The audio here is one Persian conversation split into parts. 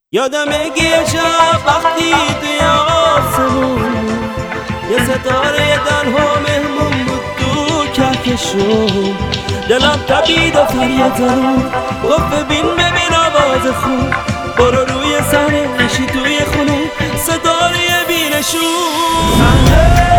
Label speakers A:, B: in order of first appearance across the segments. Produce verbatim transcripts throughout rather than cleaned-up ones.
A: یادمه یه شب وقتی توی آسمون یه ستاره تنها مهمون بود تو کهکشون، دلم تپید و فریاد زدم گفت ببین ببین آواز خون، برو روی سر نشی توی خونه ستاره بینشون.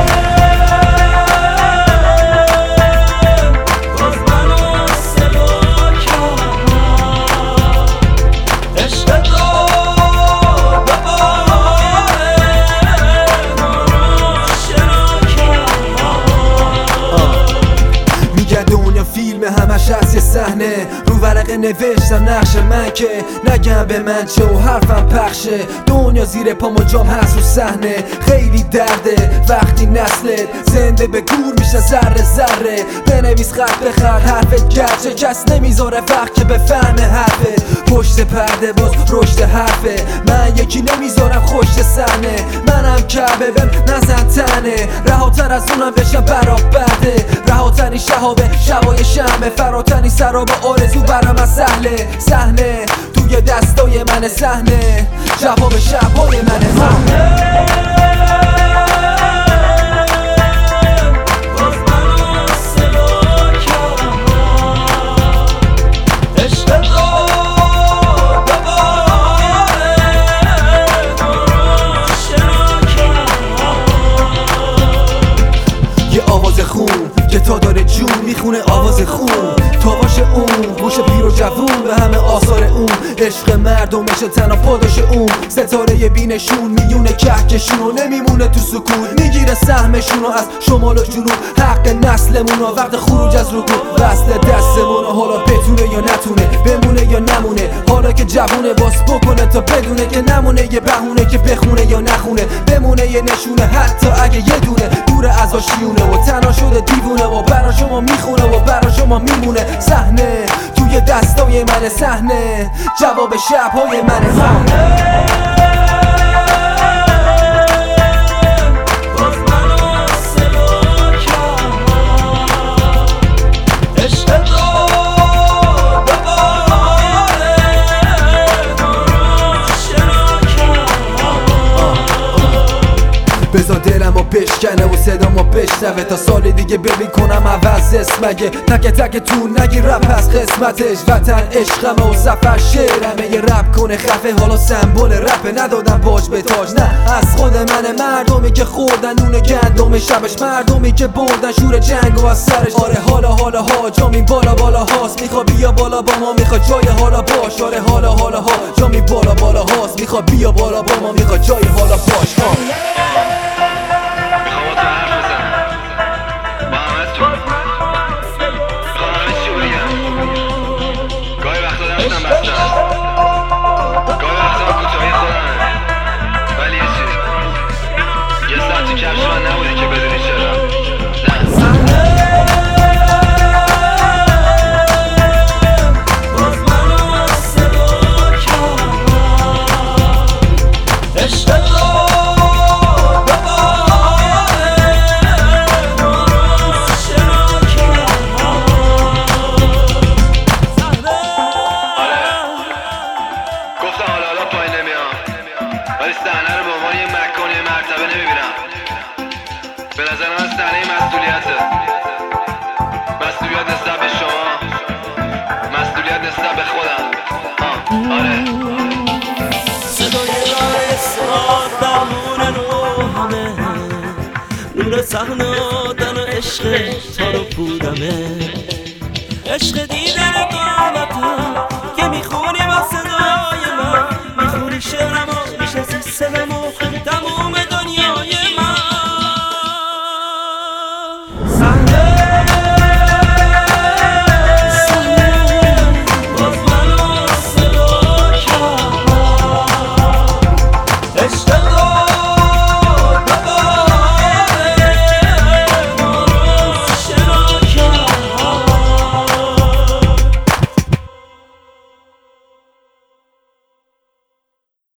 B: فیلم همش از یه صحنه رو ورقه نوشتم نقش من که نگم به من چه و حرفم پخشه. دنیا زیر پام و جام هست رو صحنه، خیلی درده وقتی نسلت زنده به گور میشه ذره ذره. بنویس خط به خط حرفت گرچه کس نمیذاره وقت که بفهمه حرفت. پشت پرده باز رشد حرفه، من یکی نمیذارم خوشت صحنه. منم کعبه بهم نزن تنه، رهاتر از اونم بشم برآورده. رهاترین شهاب شبای شمه، فراترین سراب آرزو برام از سهله. صحنه توی دستای من صحنه، جواب شبای من صحنه. که تا داره جون میخونه آواز خون، تاواش اون گوش پیر و جوون به همه آثار اون. عشق مردمشه تنها پاداش اون، ستاره بینشون میونه کهکشون و نمیمونه تو سکون. میگیره سهمشون از شمال و جنوب، حق نسلمون و وقت خروج از رکود. وصل دستمون حالا بتونه یا نتونه، بمونه یا نمونه. حالا که جوونه باز بکنه تا بدونه که نمونه یه بهونه که بخونه یا نخونه. بمونه یه نشونه حتی اگه یه دونه دور از آشیونه و تنها شده دیوونه و برا شما میخونه و برا شما میمونه. صحنه توی دستای من صحنه، جواب شبهای من صحنه. بذار دلمو بشکنه و صدامو بشنوه، تا سال دیگه ببین کنم عوض اسمگه. تک تک تو نگی رپ از قسمتش، وطن عشقمه و سفر شعرمه. یه رپ کنه خفه حالا سمبل رپه، ندادم باج به تاج نه از خود منه. مردمی که خوردن نون گندم شبش، مردمی که بردن شور جنگ و از سرش. آره حالا حالا ها جامی بالا بالا هاست، میخوا بیا بالا با ما میخوا جای حالا باش. آره حالا حالا ها جامی بالا بالا هاست، میخوا بیا بالا با ما میخوا جای حالا باش ها.
C: صحنه رو به عنوان یه مکان یه مرتبه نمیبینم. به نظر من صحنه مسئولیته. مسئولیت نسبت به شما، مسئولیت نسبت به خودم. آه آره
A: صدای راه اصرار درمون روحمه، نور صحنه آدن عشق تا رو بودمه. عشق دیدن قامتم